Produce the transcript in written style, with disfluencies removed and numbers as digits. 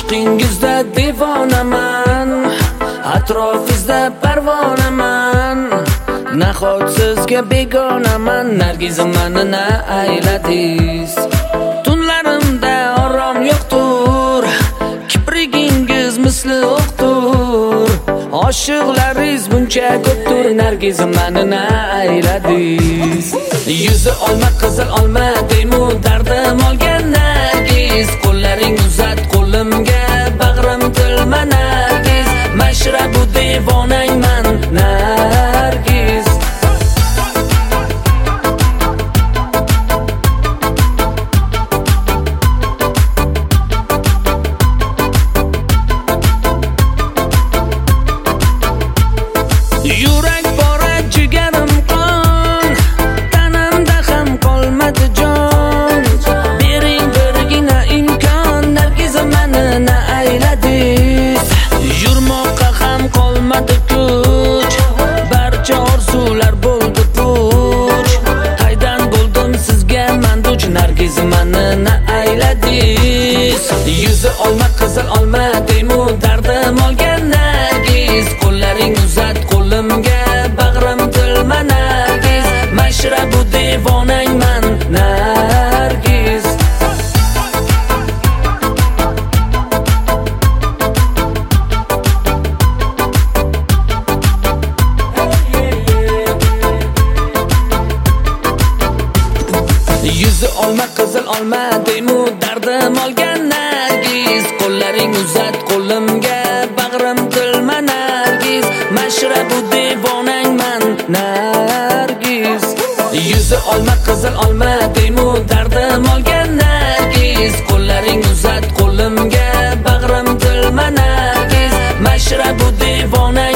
ishqingizda devonaman, atrofingizda parvonaman. Nahot sizga begonaman, Nargizim meni na ayladingiz. Tunlarimda orom yo'qtur, kiprigingiz misli o'qtur. Oshiqlaringiz buncha ko'ptur, Nargizim meni na ayladingiz. Yuzi olma qizil olma deymu dardim olgan Nargiz. Qo'llaring uzat qo'limga, bag'rim tilma Nargiz. Mashrabu devonangman Nargiz. Yurak bora jigarim qon, tanamda ham qolmadi jon. Bering birgina imkon, Nargizim meni na ayladingiz. Yurmoqqa ham qolmadi kuch, barcha orzular bo'ldi puch. Qaydan bo'ldim sizga manduch, Nargizim meni na ayladingiz. Yuzi olma qizil olma deymu dardim olgan Nargiz. Qo'llaring uzat qo'limga, bag'rim tilma Nargiz. Mashrabu devonangman Nargiz. Yuzi olma qizil olma deymu dardim olgan Nargiz. Qo'llaring uzat qo'limga, bag'rim tilma Nargiz. Mashrabu devonangman Nargiz. Yuzi olma qizil olma deymu dardim olgan Nargiz. Qo'llaring uzat qo'limga, bag'rim tilma Nargiz. Mashrabu devonang